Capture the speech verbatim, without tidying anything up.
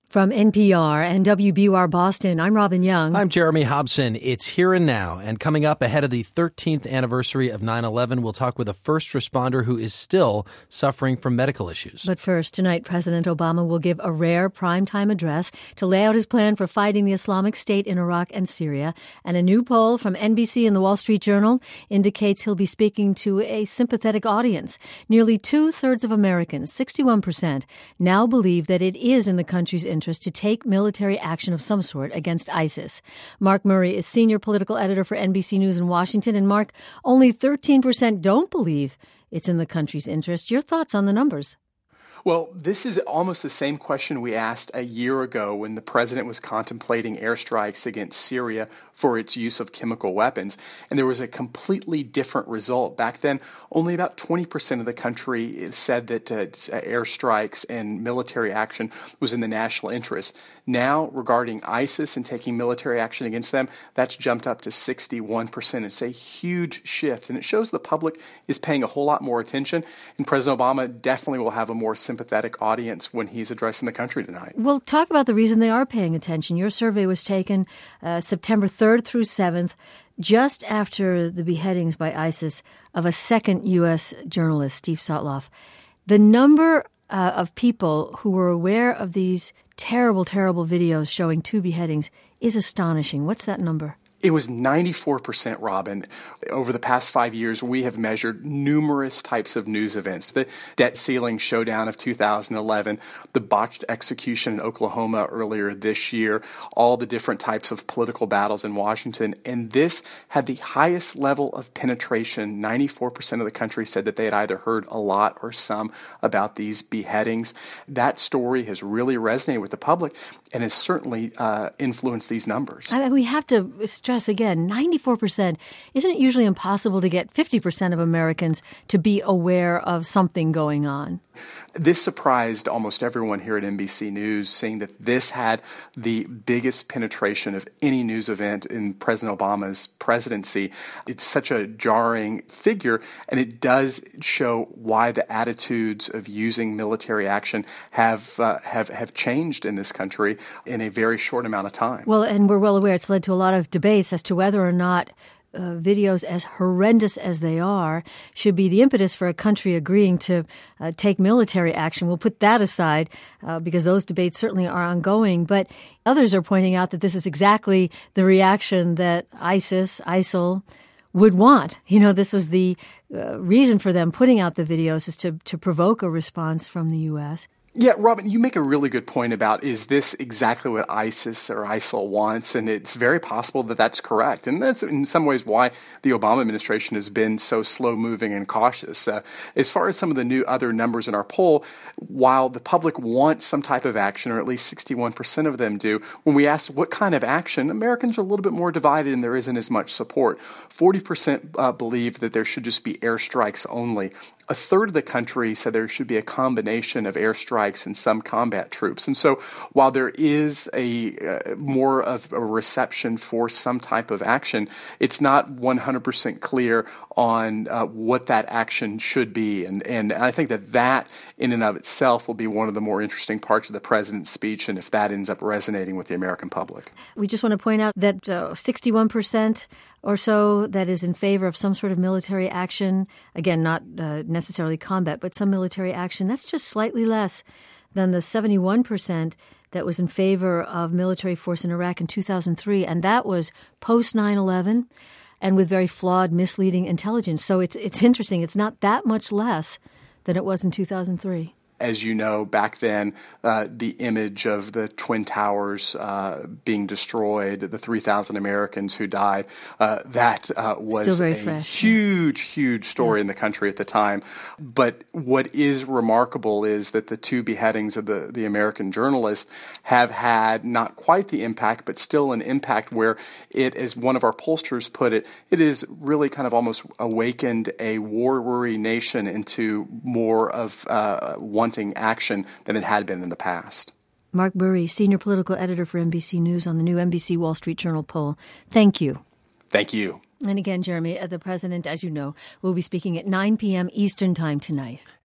From N P R and W B U R Boston, I'm Robin Young. I'm Jeremy Hobson. It's Here and Now. And coming up ahead of the thirteenth anniversary of nine eleven, we'll talk with a first responder who is still suffering from medical issues. But first, tonight, President Obama will give a rare primetime address to lay out his plan for fighting the Islamic State in Iraq and Syria. And a new poll from N B C and the Wall Street Journal indicates he'll be speaking to a sympathetic audience. Nearly two-thirds of Americans, sixty-one percent, now believe that it is in the country's interest to take military action of some sort against ISIS. Mark Murray is senior political editor for N B C News in Washington. And Mark, only thirteen percent don't believe it's in the country's interest. Your thoughts on the numbers? Well, this is almost the same question we asked a year ago when the president was contemplating airstrikes against Syria for its use of chemical weapons. And there was a completely different result. Back then, only about twenty percent of the country said that uh, airstrikes and military action was in the national interest. Now, regarding ISIS and taking military action against them, that's jumped up to sixty-one percent. It's a huge shift, and it shows the public is paying a whole lot more attention. And President Obama definitely will have a more sympathetic audience when he's addressing the country tonight. Well, talk about the reason they are paying attention. Your survey was taken uh, September third through seventh, just after the beheadings by ISIS of a second U S journalist, Steve Sotloff. The number uh, of people who were aware of these terrible, terrible videos showing two beheadings is astonishing. What's that number? It was ninety-four percent, Robin. Over the past five years, we have measured numerous types of news events. The debt ceiling showdown of two thousand eleven, the botched execution in Oklahoma earlier this year, all the different types of political battles in Washington. And this had the highest level of penetration. ninety-four percent of the country said that they had either heard a lot or some about these beheadings. That story has really resonated with the public and has certainly uh, influenced these numbers. I mean, we have to stress again, ninety-four percent. Isn't it usually impossible to get fifty percent of Americans to be aware of something going on? This surprised almost everyone here at N B C News, seeing that this had the biggest penetration of any news event in President Obama's presidency. It's such a jarring figure, and it does show why the attitudes of using military action have uh, have have changed in this country in a very short amount of time. Well, and we're well aware it's led to a lot of debates as to whether or not Uh, videos, as horrendous as they are, should be the impetus for a country agreeing to uh, take military action. We'll put that aside uh, because those debates certainly are ongoing. But others are pointing out that this is exactly the reaction that ISIS, ISIL, would want. You know, this was the uh, reason for them putting out the videos, is to, to provoke a response from the U S. Yeah, Robin, you make a really good point about, is this exactly what ISIS or ISIL wants? And it's very possible that that's correct. And that's in some ways why the Obama administration has been so slow-moving and cautious. Uh, as far as some of the new other numbers in our poll, while the public wants some type of action, or at least sixty-one percent of them do, when we ask what kind of action, Americans are a little bit more divided and there isn't as much support. forty percent uh, believe that there should just be airstrikes only. A third of the country said there should be a combination of airstrikes and some combat troops. And so while there is a uh, more of a reception for some type of action, it's not one hundred percent clear on uh, what that action should be. And, and I think that that in and of itself will be one of the more interesting parts of the president's speech, and if that ends up resonating with the American public. We just want to point out that uh, sixty-one percent or so that is in favor of some sort of military action, again, not uh, necessarily combat, but some military action, that's just slightly less than the seventy-one percent that was in favor of military force in Iraq in two thousand three, and that was post nine eleven and with very flawed, misleading intelligence. So it's it's interesting. It's not that much less than it was in two thousand three. As you know, back then, uh, the image of the Twin Towers uh, being destroyed, the three thousand Americans who died, uh, that uh, was a fresh. huge, huge story yeah. in the country at the time. But what is remarkable is that the two beheadings of the, the American journalists have had not quite the impact, but still an impact where it, as one of our pollsters put it, it is really kind of almost awakened a war-weary nation into more of uh, one action than it had been in the past. Mark Murray, senior political editor for N B C News on the new N B C Wall Street Journal poll. Thank you. Thank you. And again, Jeremy, the president, as you know, will be speaking at nine p.m. Eastern Time tonight.